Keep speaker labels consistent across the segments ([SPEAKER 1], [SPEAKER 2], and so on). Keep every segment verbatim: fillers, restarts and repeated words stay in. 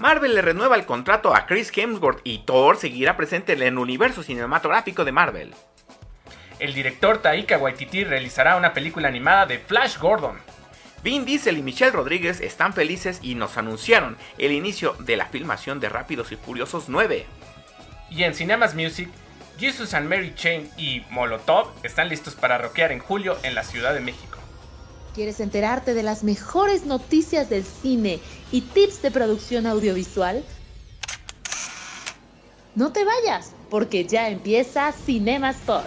[SPEAKER 1] Marvel le renueva el contrato a Chris Hemsworth y Thor seguirá presente en el universo cinematográfico de Marvel.
[SPEAKER 2] El director Taika Waititi realizará una película animada de Flash Gordon.
[SPEAKER 1] Vin Diesel y Michelle Rodríguez están felices y nos anunciaron el inicio de la filmación de Rápidos y Furiosos nueve.
[SPEAKER 2] Y en Cinemas Music, Jesus and Mary Chain y Molotov están listos para rockear en julio en la Ciudad de México.
[SPEAKER 3] ¿Quieres enterarte de las mejores noticias del cine y tips de producción audiovisual? No te vayas, porque ya empieza Cinemas Pod.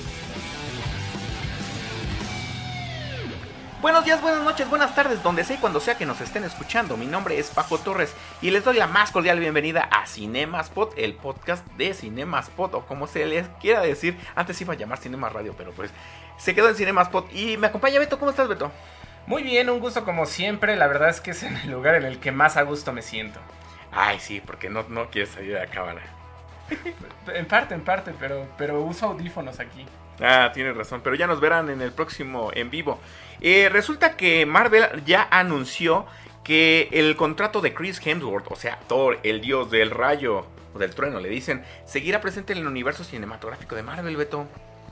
[SPEAKER 1] Buenos días, buenas noches, buenas tardes, donde sea y cuando sea que nos estén escuchando. Mi nombre es Paco Torres y les doy la más cordial bienvenida a Cinemaspot, el podcast de Cinemaspot, o como se les quiera decir. Antes iba a llamar Cinemas Radio, pero pues se quedó en Cinemaspot. Y me acompaña Beto. ¿Cómo estás, Beto?
[SPEAKER 2] Muy bien, un gusto como siempre. La verdad es que es en el lugar en el que más a gusto me siento.
[SPEAKER 1] Ay, sí, porque no, no quieres salir de la cámara.
[SPEAKER 2] En parte, en parte, pero, pero uso audífonos aquí.
[SPEAKER 1] Ah, tienes razón, pero ya nos verán en el próximo en vivo. Eh, resulta que Marvel ya anunció que el contrato de Chris Hemsworth, o sea, Thor, el dios del rayo o del trueno, le dicen, seguirá presente en el universo cinematográfico de Marvel, Beto.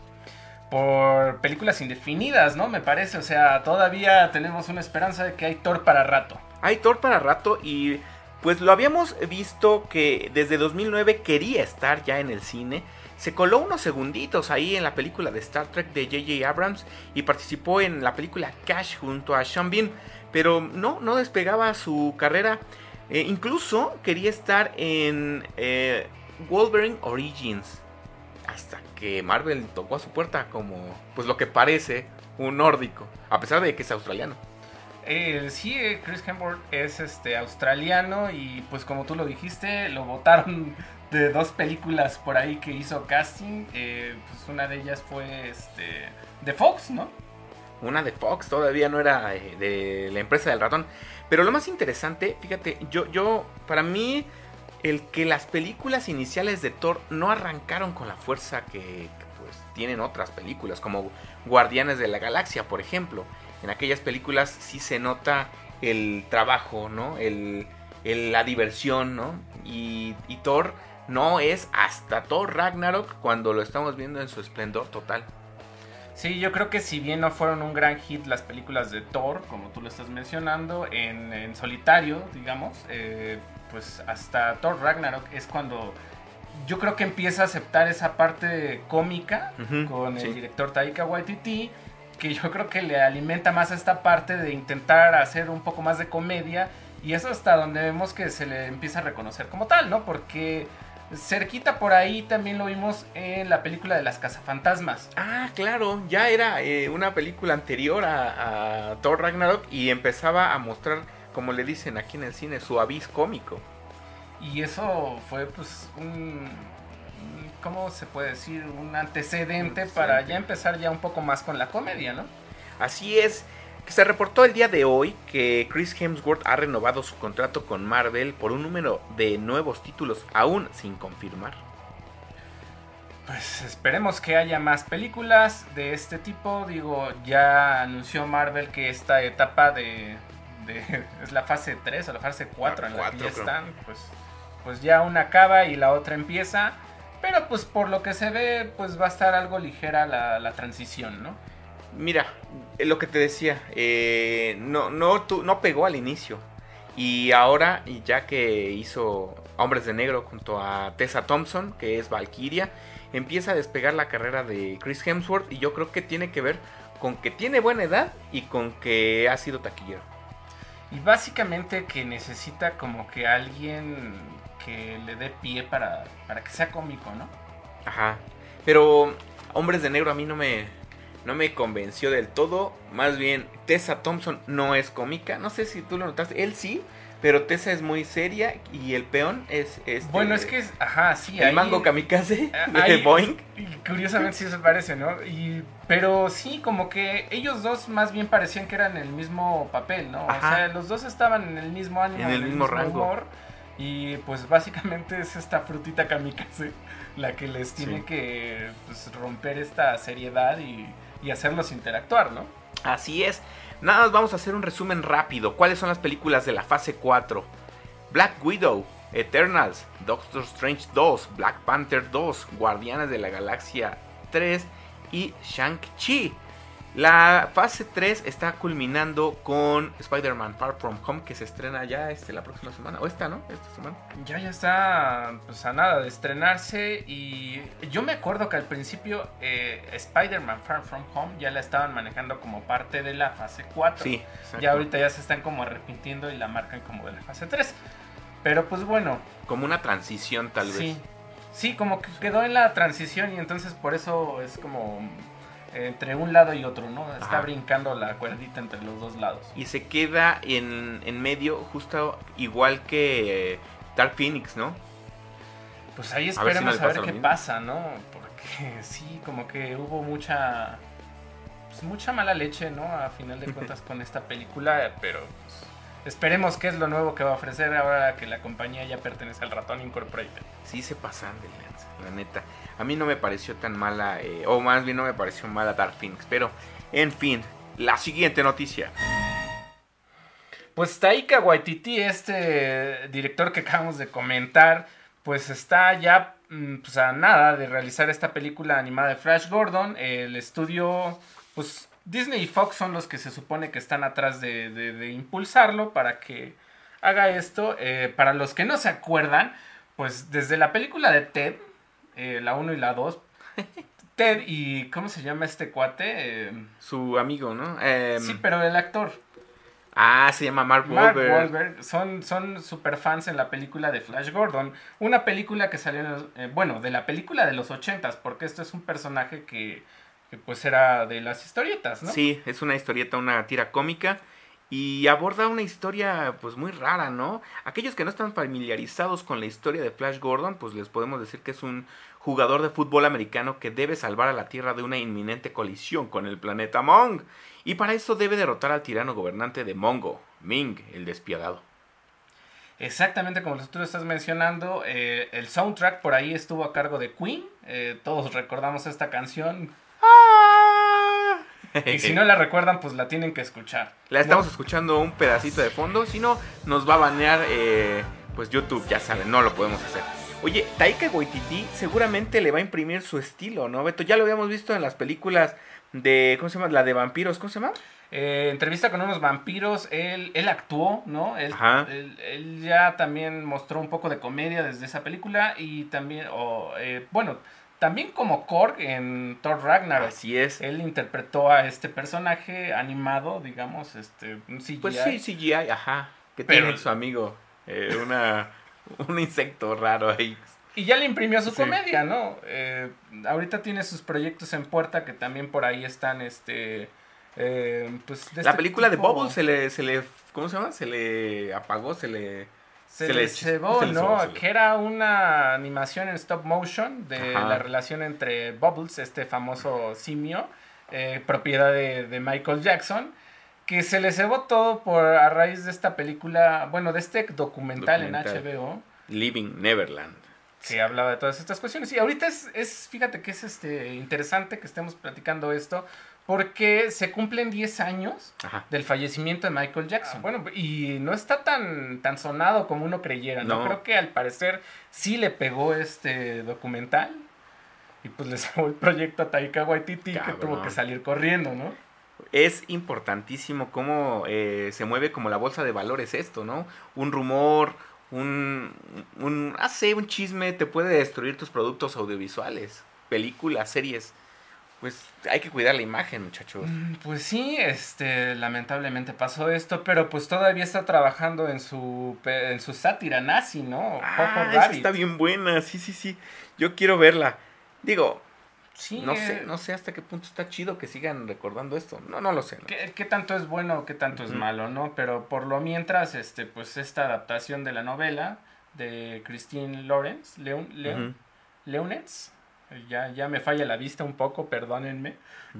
[SPEAKER 2] Por películas indefinidas, ¿no? Me parece, o sea, todavía tenemos una esperanza de que hay Thor para rato.
[SPEAKER 1] Hay Thor para rato y pues lo habíamos visto que desde dos mil nueve quería estar ya en el cine. Se coló unos segunditos ahí en la película de Star Trek de J J Abrams y participó en la película Cash junto a Sean Bean, pero no, no despegaba su carrera. Eh, incluso quería estar en eh, Wolverine Origins, hasta que Marvel tocó a su puerta como, pues lo que parece, un nórdico, a pesar de que es australiano.
[SPEAKER 2] Eh, sí, Chris Hemsworth es este, australiano y pues como tú lo dijiste, lo votaron de dos películas por ahí que hizo casting. Eh, pues una de ellas fue este, de Fox, ¿no?
[SPEAKER 1] Una de Fox, todavía no era eh, de la empresa del ratón. Pero lo más interesante, fíjate, yo, yo, para mí, el que las películas iniciales de Thor no arrancaron con la fuerza que, que pues, tienen otras películas, como Guardianes de la Galaxia, por ejemplo. En aquellas películas sí se nota el trabajo, ¿no? El, el, la diversión, ¿no? Y, y Thor no es hasta Thor Ragnarok cuando lo estamos viendo en su esplendor total.
[SPEAKER 2] Sí, yo creo que si bien no fueron un gran hit las películas de Thor, como tú lo estás mencionando, en, en solitario, digamos, eh, pues hasta Thor Ragnarok es cuando yo creo que empieza a aceptar esa parte cómica uh-huh, con el sí. director Taika Waititi, que yo creo que le alimenta más a esta parte de intentar hacer un poco más de comedia, y eso hasta donde vemos que se le empieza a reconocer como tal, ¿no? Porque cerquita por ahí también lo vimos en la película de las cazafantasmas.
[SPEAKER 1] Ah, claro, ya era eh, una película anterior a, a Thor Ragnarok y empezaba a mostrar, como le dicen aquí en el cine, su avis cómico.
[SPEAKER 2] Y eso fue pues un... ¿cómo se puede decir? Un antecedente sí. para ya empezar ya un poco más con la comedia, ¿no?
[SPEAKER 1] Así es, que se reportó el día de hoy que Chris Hemsworth ha renovado su contrato con Marvel por un número de nuevos títulos aún sin confirmar.
[SPEAKER 2] Pues esperemos que haya más películas de este tipo. Digo, ya anunció Marvel que esta etapa de... de es la fase tres o la fase cuatro en la que ya están. Pues, pues ya una acaba y la otra empieza. Pero pues por lo que se ve, pues va a estar algo ligera la, la transición, ¿no?
[SPEAKER 1] Mira, lo que te decía, eh, no, no, tu, no pegó al inicio. Y ahora, ya que hizo Hombres de Negro junto a Tessa Thompson, que es Valkyria, empieza a despegar la carrera de Chris Hemsworth. Y yo creo que tiene que ver con que tiene buena edad y con que ha sido taquillero.
[SPEAKER 2] Y básicamente que necesita como que alguien que le dé pie para, para que sea cómico, ¿no?
[SPEAKER 1] Ajá, pero Hombres de Negro a mí no me, no me convenció del todo. Más bien, Tessa Thompson no es cómica. No sé si tú lo notaste, él sí, pero Tessa es muy seria y el peón es... Este,
[SPEAKER 2] bueno, es que es... Ajá, sí.
[SPEAKER 1] El
[SPEAKER 2] ahí,
[SPEAKER 1] mango kamikaze de
[SPEAKER 2] ahí,
[SPEAKER 1] Boeing.
[SPEAKER 2] Curiosamente sí se parece, ¿no? Y, pero sí, como que ellos dos más bien parecían que eran el mismo papel, ¿no? Ajá. O sea, los dos estaban en el mismo ánimo,
[SPEAKER 1] en el, en el mismo, mismo rango. Humor.
[SPEAKER 2] Y pues básicamente es esta frutita kamikaze la que les tiene sí. que pues, romper esta seriedad y, y hacerlos interactuar, ¿no?
[SPEAKER 1] Así es. Nada más vamos a hacer un resumen rápido. ¿Cuáles son las películas de la fase cuatro? Black Widow, Eternals, Doctor Strange dos, Black Panther dos, Guardianes de la Galaxia tres y Shang-Chi. La fase tres está culminando con Spider-Man Far From Home, que se estrena ya este, la próxima semana, o esta, ¿no? Esta semana.
[SPEAKER 2] Ya, ya está pues a nada de estrenarse. Y yo me acuerdo que al principio eh, Spider-Man Far From Home ya la estaban manejando como parte de la fase cuatro.
[SPEAKER 1] Sí, exacto.
[SPEAKER 2] Ya ahorita ya se están como arrepintiendo y la marcan como de la fase tres. Pero pues bueno.
[SPEAKER 1] Como una transición tal vez.
[SPEAKER 2] Sí, sí, como que quedó en la transición y entonces por eso es como entre un lado y otro, ¿no? Está
[SPEAKER 1] Ajá.
[SPEAKER 2] brincando la cuerdita entre los dos lados.
[SPEAKER 1] Y se queda en, en medio, justo igual que eh, Dark Phoenix, ¿no?
[SPEAKER 2] Pues ahí
[SPEAKER 1] A ver si no
[SPEAKER 2] esperemos
[SPEAKER 1] le
[SPEAKER 2] a ver,
[SPEAKER 1] pasa lo
[SPEAKER 2] qué
[SPEAKER 1] mismo.
[SPEAKER 2] pasa, ¿no? Porque sí, como que hubo mucha pues mucha mala leche, ¿no? A final de cuentas con esta película, pero pues, esperemos qué es lo nuevo que va a ofrecer ahora que la compañía ya pertenece al Ratón Incorporated.
[SPEAKER 1] Sí se pasan de lanza, la neta. A mí no me pareció tan mala, eh, o más bien no me pareció mala Dark Phoenix, pero en fin, la siguiente noticia.
[SPEAKER 2] Pues Taika Waititi, este director que acabamos de comentar, pues está ya pues a nada de realizar esta película animada de Flash Gordon. El estudio, pues Disney y Fox son los que se supone que están atrás de, de, de impulsarlo para que haga esto. Eh, para los que no se acuerdan, pues desde la película de Ted, eh, la uno y la dos, Ted y ¿cómo se llama este cuate? Eh,
[SPEAKER 1] Su amigo, ¿no? Eh,
[SPEAKER 2] sí, pero el actor.
[SPEAKER 1] Ah, se llama Mark
[SPEAKER 2] Mark
[SPEAKER 1] Wahlberg.
[SPEAKER 2] Wahlberg son, son super fans en la película de Flash Gordon. Una película que salió, en los, eh, bueno, de la película de los ochentas, porque esto es un personaje que, que pues era de las historietas, ¿no?
[SPEAKER 1] Sí, es una historieta, una tira cómica. Y aborda una historia pues muy rara, ¿no? Aquellos que no están familiarizados con la historia de Flash Gordon, pues les podemos decir que es un jugador de fútbol americano que debe salvar a la Tierra de una inminente colisión con el planeta Mong. Y para eso debe derrotar al tirano gobernante de Mongo, Ming, el despiadado.
[SPEAKER 2] Exactamente como tú lo estás mencionando, eh, el soundtrack por ahí estuvo a cargo de Queen. Eh, todos recordamos esta canción. Y si no la recuerdan, pues la tienen que escuchar.
[SPEAKER 1] La estamos
[SPEAKER 2] ¿no?
[SPEAKER 1] escuchando un pedacito de fondo, si no nos va a banear eh, pues YouTube, ya saben, no lo podemos hacer. Oye, Taika Waititi seguramente le va a imprimir su estilo, ¿no, Beto? Ya lo habíamos visto en las películas de, ¿cómo se llama? La de vampiros, ¿cómo se llama?
[SPEAKER 2] Eh, entrevista con unos vampiros, él, él actuó, ¿no? Él,
[SPEAKER 1] Ajá.
[SPEAKER 2] él, él ya también mostró un poco de comedia desde esa película y también, oh, eh, bueno, también como Korg en Thor Ragnarok.
[SPEAKER 1] Así es.
[SPEAKER 2] Él interpretó a este personaje animado, digamos, este, un C G I.
[SPEAKER 1] Pues sí, C G I, ajá. Que
[SPEAKER 2] Pero-
[SPEAKER 1] tiene su amigo, eh, una, un insecto raro ahí.
[SPEAKER 2] Y ya le imprimió su
[SPEAKER 1] Sí.
[SPEAKER 2] comedia, ¿no? Eh, ahorita tiene sus proyectos en puerta que también por ahí están, este... eh, pues de
[SPEAKER 1] La
[SPEAKER 2] este
[SPEAKER 1] película
[SPEAKER 2] tipo-
[SPEAKER 1] de Bubble se le, se le, ¿cómo se llama? Se le apagó, se le...
[SPEAKER 2] Se,
[SPEAKER 1] se
[SPEAKER 2] le
[SPEAKER 1] les-
[SPEAKER 2] cebó,
[SPEAKER 1] se les
[SPEAKER 2] ¿no?
[SPEAKER 1] cebó, se les-
[SPEAKER 2] Que era una animación en stop motion de
[SPEAKER 1] Ajá.
[SPEAKER 2] la relación entre Bubbles, este famoso simio, eh, propiedad de, de Michael Jackson, que se le cebó todo por a raíz de esta película, bueno, de este documental,
[SPEAKER 1] Documental.
[SPEAKER 2] en H B O,
[SPEAKER 1] Living Neverland.
[SPEAKER 2] que hablaba de todas estas cuestiones. Y ahorita es, es fíjate que es este interesante que estemos platicando esto, porque se cumplen diez años
[SPEAKER 1] Ajá.
[SPEAKER 2] del fallecimiento de Michael Jackson. Bueno, y no está tan, tan sonado como uno creyera, ¿no?
[SPEAKER 1] No.
[SPEAKER 2] Creo que al parecer sí le pegó este documental. Y pues le salvó el proyecto a Taika Waititi, que
[SPEAKER 1] Cabrón.
[SPEAKER 2] tuvo que salir corriendo, ¿no?
[SPEAKER 1] Es importantísimo cómo eh, se mueve como la bolsa de valores esto, ¿no? Un rumor, un, un, ah, sé, un chisme te puede destruir tus productos audiovisuales, películas, series. Pues hay que cuidar la imagen, muchachos.
[SPEAKER 2] Mm, Pues sí, este, lamentablemente pasó esto, pero pues todavía está trabajando en su, pe- en su sátira nazi, ¿no?
[SPEAKER 1] Ah,
[SPEAKER 2] Jojo
[SPEAKER 1] esa
[SPEAKER 2] Rabbit.
[SPEAKER 1] está bien buena, sí, sí, sí. Yo quiero verla. Digo,
[SPEAKER 2] Sí,
[SPEAKER 1] no
[SPEAKER 2] eh,
[SPEAKER 1] sé, no sé hasta qué punto está chido que sigan recordando esto. No, no lo sé. ¿no?
[SPEAKER 2] ¿Qué, qué tanto es bueno, qué tanto es
[SPEAKER 1] Ujú.
[SPEAKER 2] malo, no? Pero por lo mientras, este, pues esta adaptación de la novela de Christine Lawrence, Leon, Leon,
[SPEAKER 1] Ujú.
[SPEAKER 2] Leonetz, ya, ya me falla la vista un poco, perdónenme.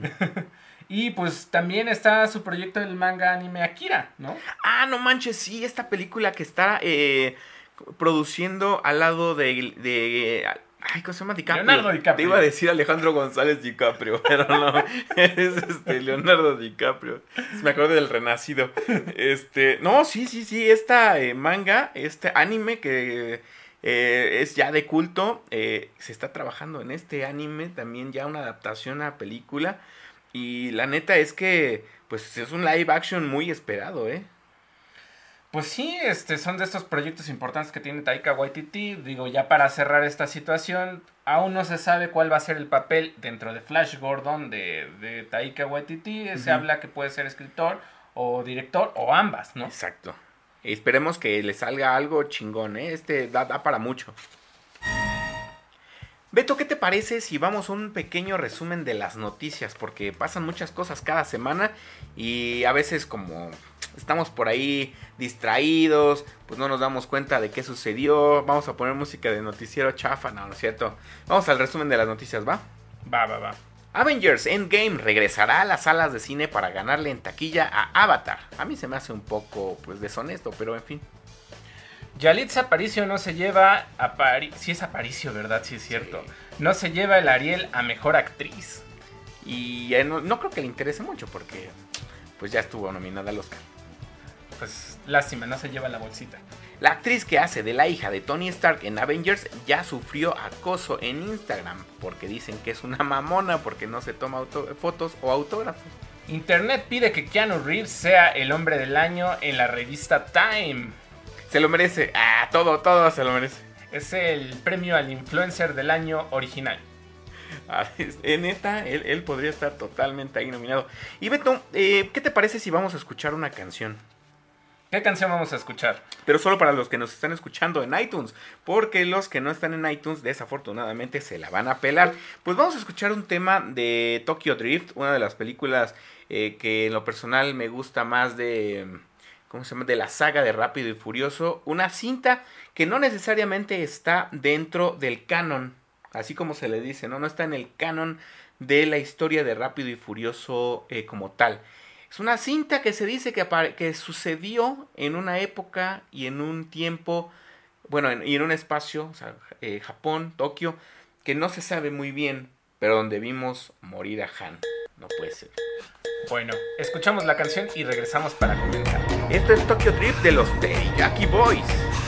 [SPEAKER 2] Y pues también está su proyecto del manga anime Akira, ¿no?
[SPEAKER 1] Ah, no manches, sí, esta película que está eh, produciendo al lado de, de Ay, ¿cómo se llama? DiCaprio.
[SPEAKER 2] Leonardo DiCaprio.
[SPEAKER 1] Te iba a decir Alejandro González DiCaprio, pero no, es este, Leonardo DiCaprio. Me acuerdo del Renacido. Este, no, sí, sí, sí, esta eh, manga, este anime que eh, es ya de culto, eh, se está trabajando en este anime, también ya una adaptación a película, y la neta es que, pues, es un live action muy esperado, ¿eh?
[SPEAKER 2] Pues sí, este, son de estos proyectos importantes que tiene Taika Waititi. Digo, ya para cerrar esta situación, aún no se sabe cuál va a ser el papel dentro de Flash Gordon de, de Taika Waititi. Uh-huh. Se habla que puede ser escritor o director o ambas, ¿no?
[SPEAKER 1] Exacto. Esperemos que le salga algo chingón, ¿eh? Este da, da para mucho. Beto, ¿qué te parece si vamos a un pequeño resumen de las noticias? Porque pasan muchas cosas cada semana y a veces como estamos por ahí distraídos, pues no nos damos cuenta de qué sucedió. Vamos a poner música de noticiero chafa, no, no es cierto. Vamos al resumen de las noticias, ¿va?
[SPEAKER 2] Va, va, va.
[SPEAKER 1] Avengers Endgame regresará a las salas de cine para ganarle en taquilla a Avatar. A mí se me hace un poco, pues, deshonesto, pero en fin.
[SPEAKER 2] Yalitza Aparicio no se lleva a Pari... Sí es Aparicio, ¿verdad? Sí es cierto. Sí. No se lleva el Ariel a Mejor Actriz.
[SPEAKER 1] Y eh, no, no creo que le interese mucho porque pues ya estuvo nominada al Oscar.
[SPEAKER 2] Pues lástima, no se lleva la bolsita.
[SPEAKER 1] La actriz que hace de la hija de Tony Stark en Avengers ya sufrió acoso en Instagram porque dicen que es una mamona porque no se toma auto- fotos o autógrafos.
[SPEAKER 2] Internet pide que Keanu Reeves sea el hombre del año en la revista Time.
[SPEAKER 1] Se lo merece. Ah, todo, todo se lo merece.
[SPEAKER 2] Es el premio al influencer del año original.
[SPEAKER 1] Ah, en neta, él, él podría estar totalmente ahí nominado. Y Beto, eh, ¿qué te parece si vamos a escuchar una canción?
[SPEAKER 2] ¿Qué canción vamos a escuchar?
[SPEAKER 1] Pero solo para los que nos están escuchando en iTunes, porque los que no están en iTunes desafortunadamente se la van a pelar. Pues vamos a escuchar un tema de Tokyo Drift, una de las películas eh, que en lo personal me gusta más de... ¿Cómo se llama? De la saga de Rápido y Furioso. Una cinta que no necesariamente está dentro del canon. Así como se le dice, ¿no? No está en el canon de la historia de Rápido y Furioso eh, como tal. Es una cinta que se dice que, apare- que sucedió en una época y en un tiempo, bueno, en, y en un espacio, o sea, eh, Japón, Tokio, que no se sabe muy bien, pero donde vimos morir a Han. No puede ser.
[SPEAKER 2] Bueno, escuchamos la canción y regresamos para comentar.
[SPEAKER 1] Esto es Tokyo Drift de los Teriyaki Boys.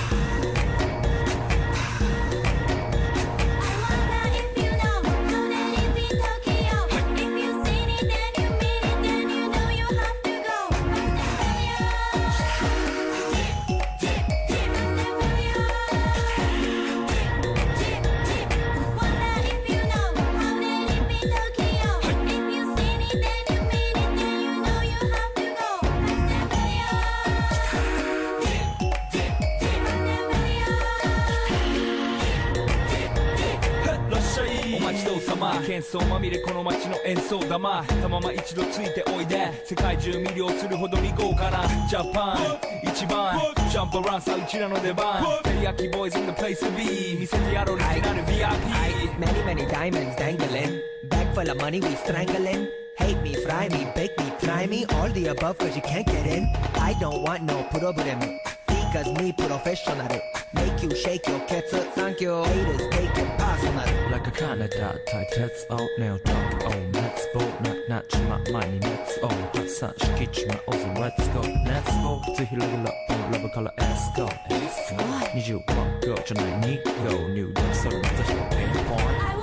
[SPEAKER 4] 喧騒まみれこの街の演奏玉たまま一度ついておいで世界中魅了するほどに豪華なジャパン一番ジャンプランさうちらの出番テリヤキボーイズ in the place to be 見せてやろうオリジナル ブイアイピー
[SPEAKER 5] Many many diamonds dangling Bag full of money we strangling Hate me, fry me, bake me, try me All the above cause you can't get in I don't want no problem Because me professional Make you shake your cats Thank you Haters take it personal
[SPEAKER 4] Like a Canada tight tits out nail drop on let's go knock knock my money let's go hot sunしきちまおず let's go let's go ぜひレギュラーラブから let's go let's go にじゅうご秒じゃないに秒入力それ目指してピンポイント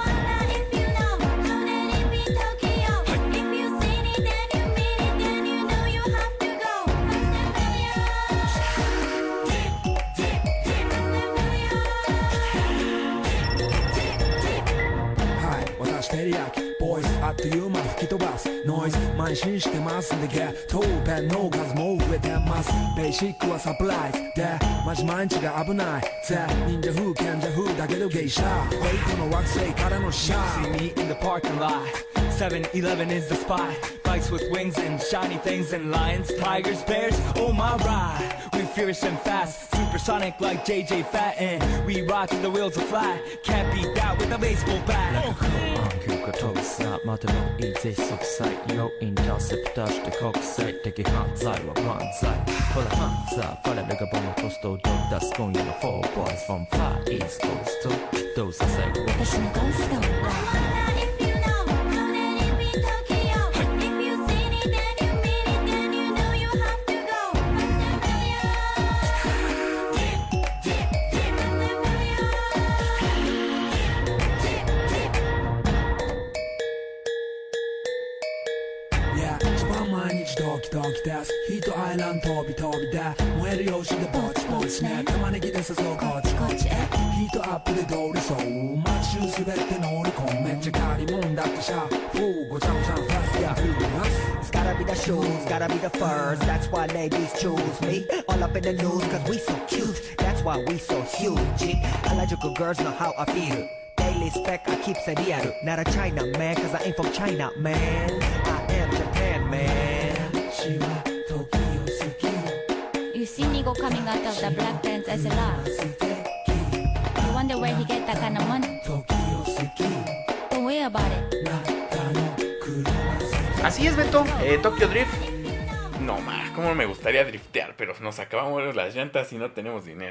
[SPEAKER 4] テリヤキボーイズあっという間吹き飛ばすノイズ慢心してますんでゲットペンの数も増えてますベーシックはサプライズでマジ毎日が危ないぜ忍者風賢者風だけどゲイシャフェイクの惑星からのシャー See me in the parking lot seven eleven is the spot Bikes with wings and shiny things and lions, tigers, bears, oh my ride We fierce and fast supersonic like J J Fatten. We rock till the wheels will fly. Can't beat that with a baseball bat. Like a cool 교가 독사 마대로 이제 속삭 Yo interceptor して国際的犯罪は万歳ほら犯罪彼らがボムトストを出す今夜の four boys from far east coast とどうさせる私のゴーストドキドキですヒートアイランド飛び飛びで燃えるよしでぼちぼちね玉ねぎで誘うこっちこっちへヒートアップで通りそう街中すべて乗り込むめっちゃ借りもんだってシャフーごちゃごちゃファスやフーマス
[SPEAKER 5] It's gotta be the shoes, gotta be the furs That's why ladies choose me All up in the news cause we so cute That's why we so huge Harajuku girls know how I feel Daily spec I keep it real Not a China man cause I ain't from China man I am Japan man
[SPEAKER 6] You see Nigo coming out of the black pants as a laugh. You wonder where he get that kind of money? Don't worry about it.
[SPEAKER 1] Así es, Beto. Eh, Tokyo Drift. No, ma, cómo me gustaría driftear, pero nos acabamos las llantas y no tenemos dinero.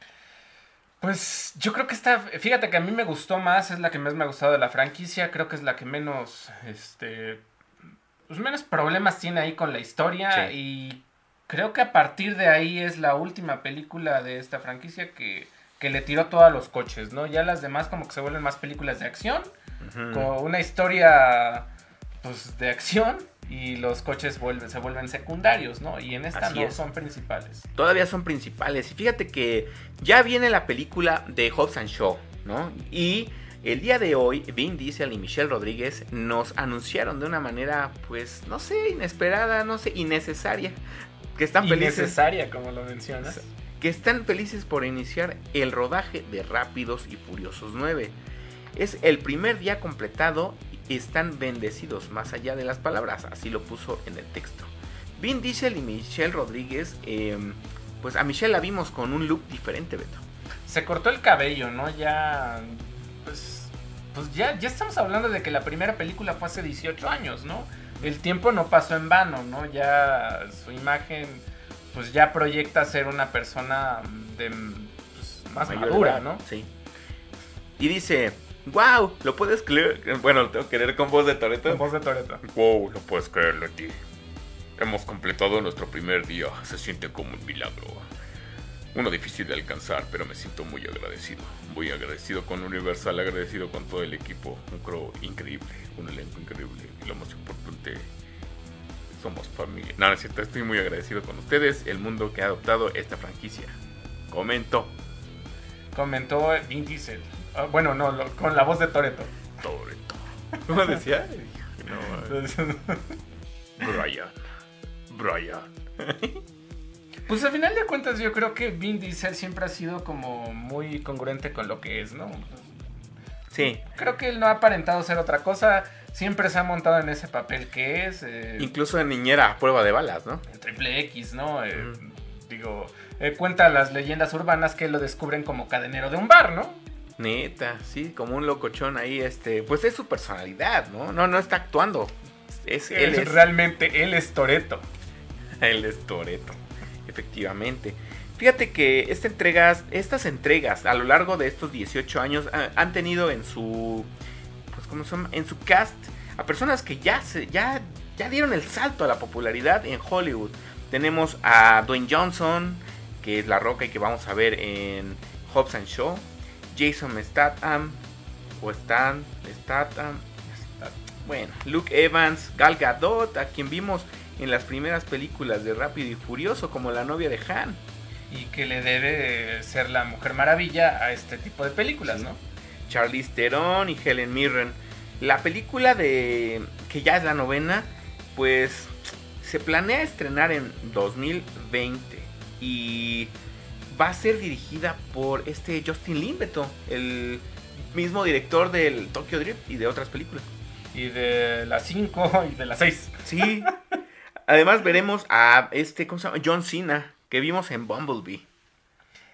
[SPEAKER 2] Pues yo creo que esta, fíjate que a mí me gustó más, es la que más me ha gustado de la franquicia, creo que es la que menos, este, pues menos problemas tiene ahí con la historia sí. Y creo que a partir de ahí es la última película de esta franquicia que, que le tiró todo a los coches, ¿no? Ya las demás como que se vuelven más películas de acción, uh-huh. Con una historia, pues, de acción. Y los coches vuelven, se vuelven secundarios, ¿no? Y en esta Así no es. Son principales.
[SPEAKER 1] Todavía son principales. Y fíjate que ya viene la película de Hobbs and Shaw, ¿no? Y el día de hoy, Vin Diesel y Michelle Rodríguez nos anunciaron de una manera, pues, no sé, inesperada, no sé, innecesaria. Que están felices.
[SPEAKER 2] Innecesaria, como lo mencionas.
[SPEAKER 1] Que están felices por iniciar el rodaje de Rápidos y Furiosos nueve. Es el primer día completado. Están bendecidos más allá de las palabras, así lo puso en el texto. Vin Diesel y Michelle Rodríguez, eh, pues a Michelle la vimos con un look diferente, Beto.
[SPEAKER 2] Se cortó el cabello, ¿no? Ya, pues, pues ya, ya estamos hablando de que la primera película fue hace dieciocho años, ¿no? El tiempo no pasó en vano, ¿no? Ya su imagen, pues ya proyecta ser una persona de, pues, más Mayor madura, edad, ¿no?
[SPEAKER 1] Sí. Y dice... ¡Wow! ¿Lo puedes creer? Bueno, lo tengo que leer con voz de Toretto.
[SPEAKER 2] Con voz de Toretto.
[SPEAKER 1] ¡Wow! ¿Lo puedes creer, Leti? Hemos completado nuestro primer día. Se siente como un milagro. Uno difícil de alcanzar, pero me siento muy agradecido. Muy agradecido con Universal, agradecido con todo el equipo. Un crew increíble, un elenco increíble. Y lo más importante, somos familia. No, no es cierto, estoy muy agradecido con ustedes, el mundo que ha adoptado esta franquicia. Comentó.
[SPEAKER 2] Comentó Vin Diesel. Uh, bueno, no, lo, con la voz de Toretto.
[SPEAKER 1] Toretto. ¿Cómo decía? No, Brian. Brian.
[SPEAKER 2] Pues al final de cuentas yo creo que Vin Diesel siempre ha sido como muy congruente con lo que es, ¿no?
[SPEAKER 1] Sí.
[SPEAKER 2] Creo que él no ha aparentado ser otra cosa. Siempre se ha montado en ese papel que es. Eh,
[SPEAKER 1] Incluso en niñera, prueba de balas, ¿no?
[SPEAKER 2] En Triple X, ¿no? Eh, mm. Digo, eh, cuenta las leyendas urbanas que lo descubren como cadenero de un bar, ¿no?
[SPEAKER 1] Neta, sí, como un locochón ahí, este, pues es su personalidad, ¿no? No, no está actuando. Es,
[SPEAKER 2] él es, realmente, él es Toretto.
[SPEAKER 1] Él es Toretto, efectivamente. Fíjate que esta entregas, estas entregas a lo largo de estos dieciocho años han tenido en su, pues ¿cómo se llama? En su cast a personas que ya se, ya, ya dieron el salto a la popularidad en Hollywood. Tenemos a Dwayne Johnson, que es La Roca y que vamos a ver en Hobbs and Shaw. Jason Statham, o Stan, Statham, bueno, Luke Evans, Gal Gadot, a quien vimos en las primeras películas de Rápido y Furioso como la novia de Han.
[SPEAKER 2] Y que le debe ser la Mujer Maravilla a este tipo de películas, sí. ¿No?
[SPEAKER 1] Charlize Theron y Helen Mirren. La película de que ya es la novena, pues se planea estrenar en dos mil veinte y va a ser dirigida por este Justin Lin, Beto, el mismo director del Tokyo Drift y de otras películas.
[SPEAKER 2] Y de las cinco y de las seis.
[SPEAKER 1] Sí. Además veremos a este, ¿cómo se llama? John Cena, que vimos en Bumblebee.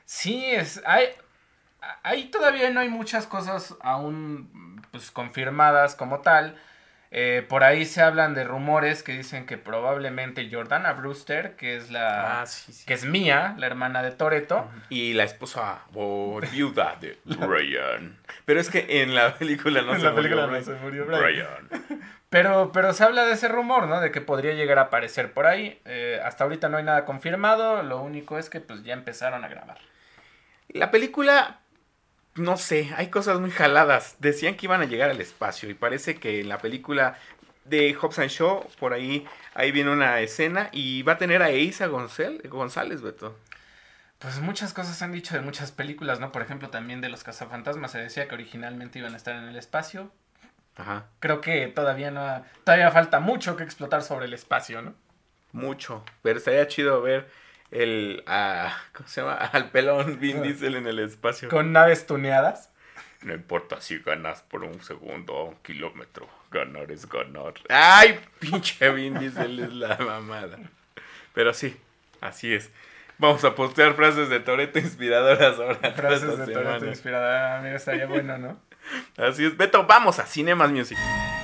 [SPEAKER 2] Sí, es, hay, ahí todavía no hay muchas cosas aún pues, confirmadas como tal. Eh, por ahí se hablan de rumores que dicen que probablemente Jordana Brewster, que es la
[SPEAKER 1] Ah, sí, sí.
[SPEAKER 2] que es Mia, la hermana de Toretto,
[SPEAKER 1] Y la esposa o viuda de Brian. Pero es que en la película no
[SPEAKER 2] en
[SPEAKER 1] se
[SPEAKER 2] la
[SPEAKER 1] murió
[SPEAKER 2] película no
[SPEAKER 1] Brian.
[SPEAKER 2] se murió Brian.
[SPEAKER 1] Brian.
[SPEAKER 2] Pero, pero se habla de ese rumor, ¿no? De que podría llegar a aparecer por ahí. Eh, hasta ahorita no hay nada confirmado. Lo único es que pues ya empezaron a grabar.
[SPEAKER 1] La película, no sé, hay cosas muy jaladas. Decían que iban a llegar al espacio y parece que en la película de Hobbs and Shaw, por ahí, ahí viene una escena y va a tener a Eiza González, González, Beto.
[SPEAKER 2] Pues muchas cosas se han dicho de muchas películas, ¿no? Por ejemplo, también de los cazafantasmas se decía que originalmente iban a estar en el espacio.
[SPEAKER 1] Ajá.
[SPEAKER 2] Creo que todavía no ha- todavía falta mucho que explotar sobre el espacio, ¿no?
[SPEAKER 1] Mucho, pero estaría chido ver el, ah, ¿cómo se llama? Al pelón Vin Diesel en el espacio.
[SPEAKER 2] Con naves tuneadas.
[SPEAKER 1] No importa si ganas por un segundo o un kilómetro, ganar es ganar. ¡Ay, pinche Vin Diesel es la mamada! Pero sí, así es. Vamos a postear frases de Toretto inspiradoras ahora.
[SPEAKER 2] Frases
[SPEAKER 1] esta
[SPEAKER 2] de Toretto
[SPEAKER 1] semana.
[SPEAKER 2] inspirada. Mira, estaría bueno, ¿no?
[SPEAKER 1] Así es. Beto, vamos a Cinemas Music.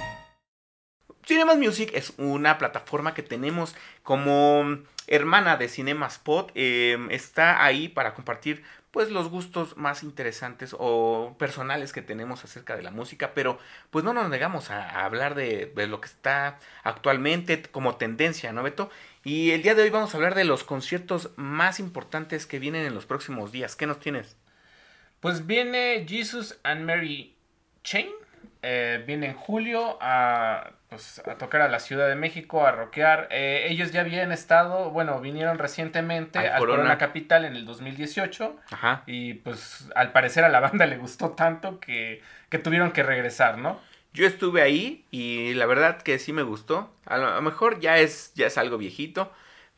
[SPEAKER 1] Cinemas Music es una plataforma que tenemos como hermana de Cinemaspot. Eh, está ahí para compartir pues los gustos más interesantes o personales que tenemos acerca de la música, pero pues no nos negamos a, a hablar de, de lo que está actualmente como tendencia, ¿no, Beto? Y el día de hoy vamos a hablar de los conciertos más importantes que vienen en los próximos días. ¿Qué nos tienes?
[SPEAKER 2] Pues viene Jesus and Mary Chain. Eh, viene en julio a, pues, a tocar a la Ciudad de México, a rockear. Eh, ellos ya habían estado, bueno, vinieron recientemente
[SPEAKER 1] Al
[SPEAKER 2] al Corona.
[SPEAKER 1] Corona
[SPEAKER 2] Capital en el dos mil dieciocho.
[SPEAKER 1] Ajá.
[SPEAKER 2] Y pues al parecer a la banda le gustó tanto que, que tuvieron que regresar, ¿no?
[SPEAKER 1] Yo estuve ahí y la verdad que sí me gustó. A lo, a lo mejor ya es, ya es algo viejito,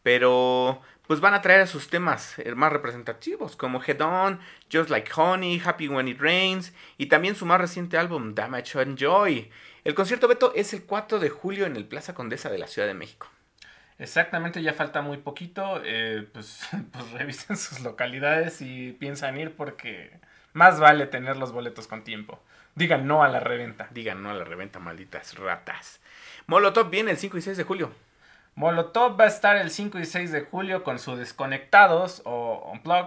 [SPEAKER 1] pero pues van a traer a sus temas más representativos como Head On, Just Like Honey, Happy When It Rains y también su más reciente álbum Damage and Joy. El concierto, Beto, es el cuatro de julio en el Plaza Condesa de la Ciudad de México.
[SPEAKER 2] Exactamente, ya falta muy poquito. Eh, pues, pues revisen sus localidades y piensan ir porque más vale tener los boletos con tiempo. Digan no a la reventa.
[SPEAKER 1] Digan no a la reventa, malditas ratas. Molotov viene el cinco y seis de julio.
[SPEAKER 2] Molotov va a estar el cinco y seis de julio con su Desconectados o Unplug,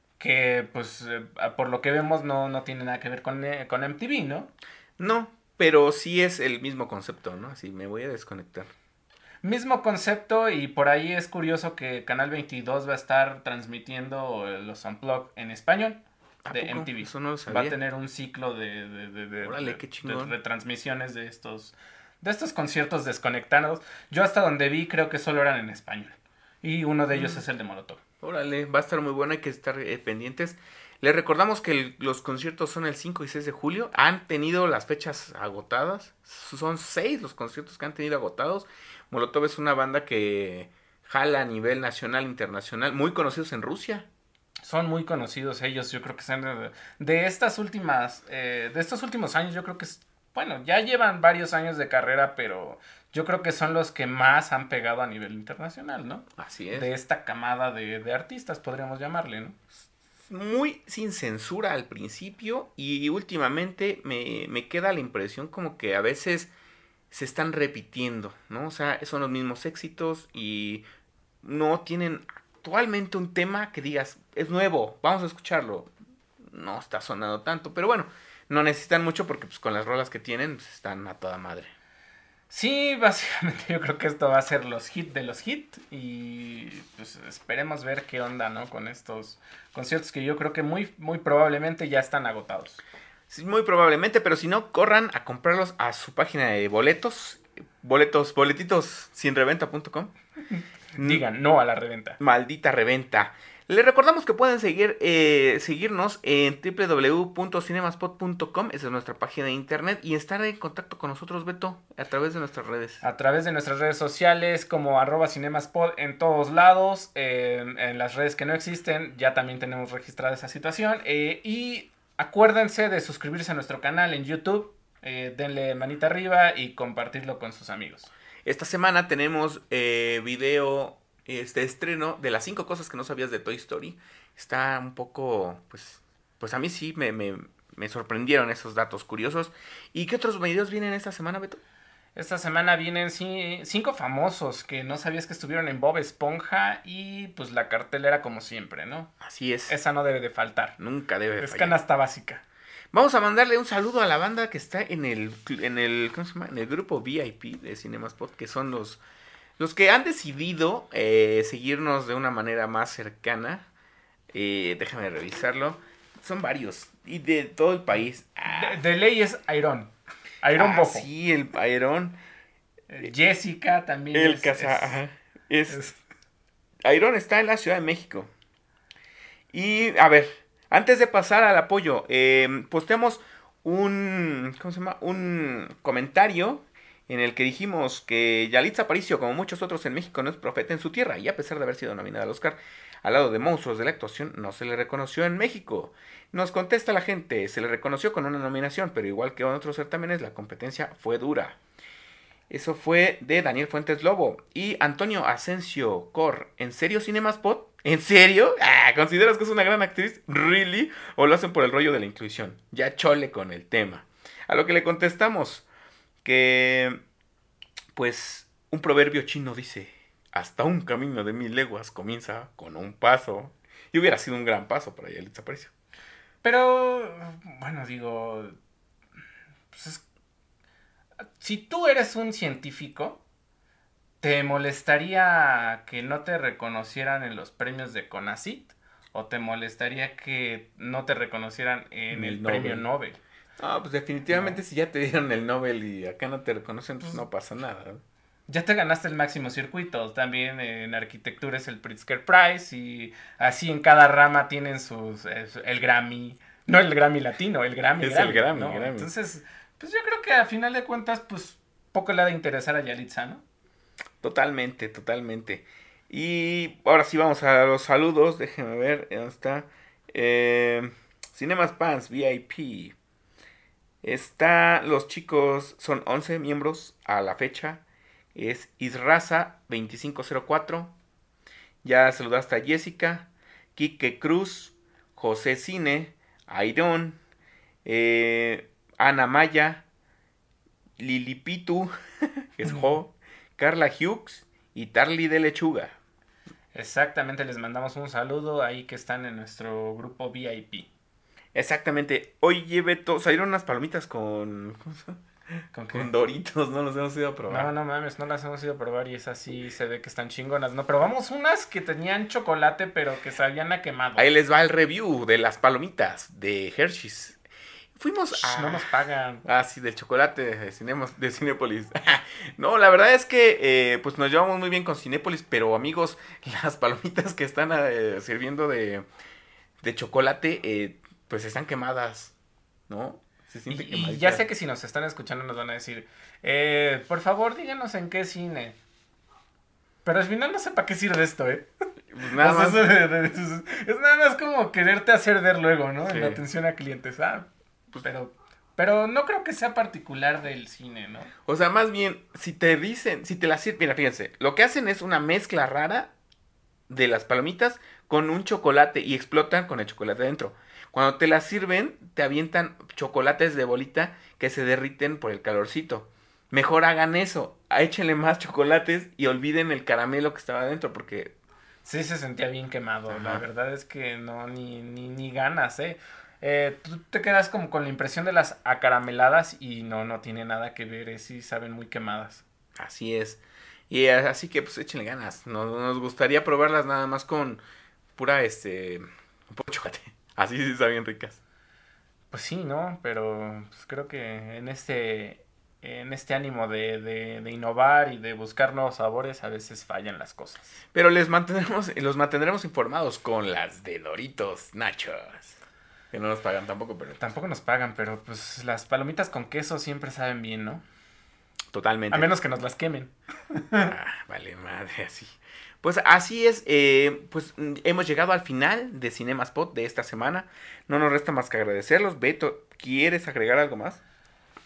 [SPEAKER 2] que pues eh, por lo que vemos no, no tiene nada que ver con, eh, con M T V, ¿no?
[SPEAKER 1] No, pero sí es el mismo concepto, ¿no? Así me voy a desconectar.
[SPEAKER 2] Mismo concepto y por ahí es curioso que Canal veintidós va a estar transmitiendo eh, los Unplug en español
[SPEAKER 1] ¿A
[SPEAKER 2] de
[SPEAKER 1] poco?
[SPEAKER 2] M T V.
[SPEAKER 1] Eso no lo sabía.
[SPEAKER 2] Va a tener un ciclo de, de, de, de,
[SPEAKER 1] Órale,
[SPEAKER 2] de-
[SPEAKER 1] qué chingón.
[SPEAKER 2] de retransmisiones de estos, de estos conciertos desconectados. Yo hasta donde vi creo que solo eran en español. Y uno de ellos
[SPEAKER 1] Mm.
[SPEAKER 2] es el de Molotov.
[SPEAKER 1] Órale, va a estar muy bueno, hay que estar eh, pendientes. Les recordamos que el- los conciertos son el cinco y seis de julio. Han tenido las fechas agotadas. Son seis los conciertos que han tenido agotados. Molotov es una banda que jala a nivel nacional, internacional, muy conocidos en Rusia.
[SPEAKER 2] Son muy conocidos ellos, yo creo que son de, de estas últimas, eh, de estos últimos años, yo creo que, es, bueno, ya llevan varios años de carrera, pero yo creo que son los que más han pegado a nivel internacional, ¿no?
[SPEAKER 1] Así es.
[SPEAKER 2] De esta camada de, de artistas, podríamos llamarle, ¿no?
[SPEAKER 1] Muy sin censura al principio y últimamente me, me queda la impresión como que a veces se están repitiendo, ¿no? O sea, son los mismos éxitos y no tienen actualmente un tema que digas, es nuevo, vamos a escucharlo. No está sonando tanto, pero bueno, no necesitan mucho porque pues con las rolas que tienen pues, están a toda madre.
[SPEAKER 2] Sí, básicamente yo creo que esto va a ser los hits de los hits y pues esperemos ver qué onda, ¿no? Con estos conciertos que yo creo que muy, muy probablemente ya están agotados.
[SPEAKER 1] Sí, muy probablemente, pero si no, corran a comprarlos a su página de boletos, boletos, boletitos sin reventa punto com.
[SPEAKER 2] Digan no a la reventa.
[SPEAKER 1] Maldita reventa. Les recordamos que pueden seguir eh, seguirnos en w w w punto cinemaspot punto com, esa es nuestra página de internet, y estar en contacto con nosotros, Beto, a través de nuestras redes.
[SPEAKER 2] A través de nuestras redes sociales como arroba cinemaspod en todos lados, eh, en las redes que no existen ya también tenemos registrada esa situación, eh, y acuérdense de suscribirse a nuestro canal en YouTube, eh, denle manita arriba y compartirlo con sus amigos.
[SPEAKER 1] Esta semana tenemos eh, video este estreno de las cinco cosas que no sabías de Toy Story, está un poco, pues, pues a mí sí me, me, me sorprendieron esos datos curiosos. ¿Y qué otros videos vienen esta semana, Beto?
[SPEAKER 2] Esta semana vienen ci- cinco famosos que no sabías que estuvieron en Bob Esponja y pues la cartelera como siempre, ¿no?
[SPEAKER 1] Así es.
[SPEAKER 2] Esa no debe de faltar.
[SPEAKER 1] Nunca debe
[SPEAKER 2] Es
[SPEAKER 1] fallar.
[SPEAKER 2] canasta básica.
[SPEAKER 1] Vamos a mandarle un saludo a la banda que está en el, en el, ¿cómo se llama? En el grupo V I P de Cinemaspot, que son los, los que han decidido eh, seguirnos de una manera más cercana. Eh, déjame revisarlo. Son varios y de todo el país. Ah,
[SPEAKER 2] De, de ley es Iron. Iron
[SPEAKER 1] ah,
[SPEAKER 2] Bofo.
[SPEAKER 1] sí, el Iron.
[SPEAKER 2] Eh, Jessica también.
[SPEAKER 1] El
[SPEAKER 2] es,
[SPEAKER 1] casa,
[SPEAKER 2] es-
[SPEAKER 1] ajá. Es,
[SPEAKER 2] es-
[SPEAKER 1] Iron está en la Ciudad de México. Y, a ver, antes de pasar al apoyo, eh, posteamos un, ¿cómo se llama? Un comentario en el que dijimos que Yalitza Aparicio, como muchos otros en México, no es profeta en su tierra. Y a pesar de haber sido nominada al Oscar al lado de monstruos de la actuación, no se le reconoció en México. Nos contesta la gente, se le reconoció con una nominación, pero igual que en otros certámenes, la competencia fue dura. Eso fue de Daniel Fuentes Lobo. Y Antonio Asensio Cor. ¿En serio Cinemaspot? ¿En serio? Ah, ¿consideras que es una gran actriz? ¿Really? ¿O lo hacen por el rollo de la inclusión? Ya chole con el tema. A lo que le contestamos que, pues, un proverbio chino dice, hasta un camino de mil leguas comienza con un paso. Y hubiera sido un gran paso para Yalitza Aparicio.
[SPEAKER 2] Pero, bueno, digo, pues es- si tú eres un científico, ¿te molestaría que no te reconocieran en los premios de CONACYT? ¿O te molestaría que no te reconocieran en
[SPEAKER 1] En
[SPEAKER 2] el,
[SPEAKER 1] el
[SPEAKER 2] premio
[SPEAKER 1] Nobel.
[SPEAKER 2] Nobel?
[SPEAKER 1] Ah, pues definitivamente
[SPEAKER 2] No.
[SPEAKER 1] si ya te dieron el Nobel y acá no te reconocen, pues
[SPEAKER 2] Pues-
[SPEAKER 1] no pasa nada. ¿no?
[SPEAKER 2] Ya te ganaste el máximo circuito. También en arquitectura es el Pritzker Prize. Y así en cada rama tienen sus. Es- el Grammy. No el Grammy latino, el Grammy.
[SPEAKER 1] Es el Grammy,
[SPEAKER 2] ¿no?
[SPEAKER 1] Grammy.
[SPEAKER 2] Entonces, pues yo creo que a final de cuentas, pues poco le ha de interesar a Yalitza, ¿no?
[SPEAKER 1] Totalmente, totalmente. Y ahora sí vamos a los saludos. Déjenme ver, ¿dónde está? Eh, Cinemas Pants V I P. Está, los chicos son once miembros a la fecha. Es Israza veinticinco cero cuatro. Ya saludaste a Jessica, Quique Cruz, José Cine, Airón, eh, Ana Maya, Lilipitu, que es Jo, Carla Hughes y Tarly de Lechuga.
[SPEAKER 2] Exactamente, les mandamos un saludo ahí que están en nuestro grupo V I P.
[SPEAKER 1] Exactamente. Oye, Beto, salieron unas palomitas con, ¿cómo se llama?
[SPEAKER 2] ¿Con qué?
[SPEAKER 1] Con Doritos, no los hemos ido a probar.
[SPEAKER 2] No, no mames, no las hemos ido a probar y esas sí se ve que están chingonas. No, probamos unas que tenían chocolate pero que sabían a quemado.
[SPEAKER 1] Ahí les va el review de las palomitas de Hershey's. Fuimos
[SPEAKER 2] Shh,
[SPEAKER 1] a...
[SPEAKER 2] No nos pagan.
[SPEAKER 1] Ah, sí, del chocolate de, Cinemos, de Cinépolis. No, la verdad es que eh, pues nos llevamos muy bien con Cinépolis, pero amigos, las palomitas que están eh, sirviendo de, de chocolate, eh, pues están quemadas, ¿no? Se
[SPEAKER 2] Y,
[SPEAKER 1] siente
[SPEAKER 2] y
[SPEAKER 1] quemadita.
[SPEAKER 2] ya sé que si nos están escuchando nos van a decir, eh, por favor díganos en qué cine. Pero al final no sé para qué sirve esto, ¿eh?
[SPEAKER 1] Pues nada
[SPEAKER 2] O sea,
[SPEAKER 1] más.
[SPEAKER 2] eso de- de- de- es nada más como quererte hacer ver luego, ¿no?
[SPEAKER 1] Sí.
[SPEAKER 2] En la atención a clientes. Ah,
[SPEAKER 1] Pues-
[SPEAKER 2] pero, pero no creo que sea particular del cine, ¿no?
[SPEAKER 1] O sea, más bien, si te dicen, si te las sirven, mira, fíjense, lo que hacen es una mezcla rara de las palomitas con un chocolate y explotan con el chocolate dentro. Cuando te las sirven, te avientan chocolates de bolita que se derriten por el calorcito. Mejor hagan eso, échenle más chocolates y olviden el caramelo que estaba adentro, porque
[SPEAKER 2] Sí se sentía bien quemado. La
[SPEAKER 1] Ajá.
[SPEAKER 2] verdad es que no, ni, ni, ni ganas, ¿eh? Eh, Tú te quedas como con la impresión de las acarameladas y no, no tiene nada que ver, eh, sí saben muy quemadas.
[SPEAKER 1] así es. Y eh, así que pues échenle ganas. Nos, nos gustaría probarlas nada más con pura, este, puro chocolate. Así sí saben ricas.
[SPEAKER 2] Pues sí, ¿no? Pero pues, creo que en este, en este ánimo de, de, de innovar y de buscar nuevos sabores, a veces fallan las cosas.
[SPEAKER 1] Pero les mantendremos, los mantendremos informados con las de Doritos Nachos. Que no nos pagan tampoco, pero
[SPEAKER 2] Tampoco nos pagan, pero pues las palomitas con queso siempre saben bien, ¿no?
[SPEAKER 1] totalmente.
[SPEAKER 2] A menos que nos las quemen.
[SPEAKER 1] Ah, vale, madre, así. Pues así es, eh, pues mm, hemos llegado al final de Cinemaspot de esta semana. No nos resta más que agradecerlos. Beto, ¿quieres agregar algo más?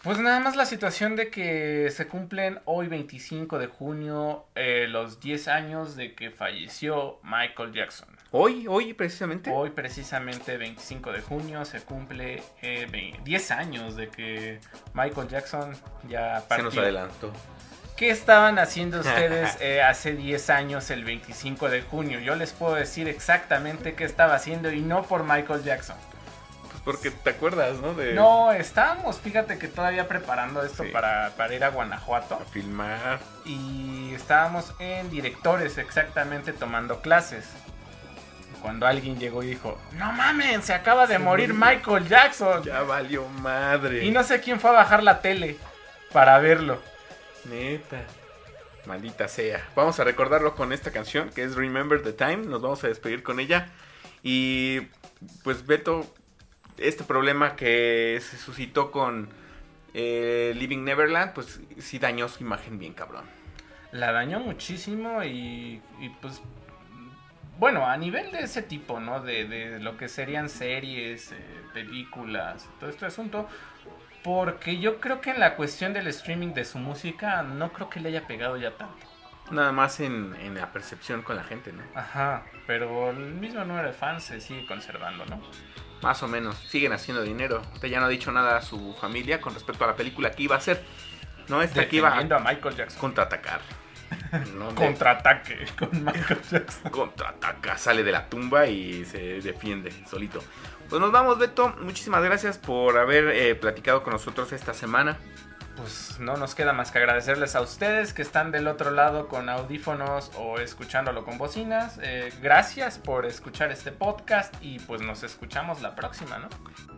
[SPEAKER 2] Pues nada más la situación de que se cumplen hoy veinticinco de junio eh, los diez años de que falleció Michael Jackson.
[SPEAKER 1] Hoy, hoy precisamente.
[SPEAKER 2] Hoy precisamente veinticinco de junio se cumple eh, diez años de que Michael Jackson ya partió.
[SPEAKER 1] Se nos adelantó.
[SPEAKER 2] ¿Qué estaban haciendo ustedes eh, hace diez años el veinticinco de junio? Yo les puedo decir exactamente qué estaba haciendo y no por Michael Jackson.
[SPEAKER 1] Porque te acuerdas, ¿no? De...
[SPEAKER 2] No, estábamos, fíjate que todavía preparando esto
[SPEAKER 1] Sí.
[SPEAKER 2] para, para ir a Guanajuato.
[SPEAKER 1] A filmar.
[SPEAKER 2] Y estábamos en directores exactamente tomando clases. Cuando alguien llegó y dijo, no mamen, se acaba de
[SPEAKER 1] Sí.
[SPEAKER 2] morir Michael Jackson.
[SPEAKER 1] Ya valió madre.
[SPEAKER 2] Y no sé quién fue a bajar la tele para verlo.
[SPEAKER 1] Neta. Maldita sea. Vamos a recordarlo con esta canción que es Remember the Time. Nos vamos a despedir con ella. Y pues Beto, este problema que se suscitó con eh, Living Neverland, pues sí dañó su imagen bien cabrón.
[SPEAKER 2] La dañó muchísimo y, y pues... Bueno, a nivel de ese tipo, ¿no? De, de lo que serían series, eh, películas, todo este asunto. Porque yo creo que en la cuestión del streaming de su música, no creo que le haya pegado ya tanto.
[SPEAKER 1] Nada más en, en la percepción con la gente, ¿no?
[SPEAKER 2] Ajá, pero el mismo número de fans se sigue conservando, ¿no?
[SPEAKER 1] Más o menos. Siguen haciendo dinero. Usted ya no ha dicho nada a su familia con respecto a la película que iba a hacer. No, esta que iba a
[SPEAKER 2] Defendiendo a Michael Jackson.
[SPEAKER 1] contraatacar. ¿No? De-
[SPEAKER 2] Contraataque con Michael Jackson.
[SPEAKER 1] contraataca, sale de la tumba y se defiende solito. Pues nos vamos, Beto. Muchísimas gracias por haber eh, platicado con nosotros esta semana.
[SPEAKER 2] Pues no nos queda más que agradecerles a ustedes que están del otro lado con audífonos o escuchándolo con bocinas. Eh, gracias por escuchar este podcast y pues nos escuchamos la próxima, ¿no?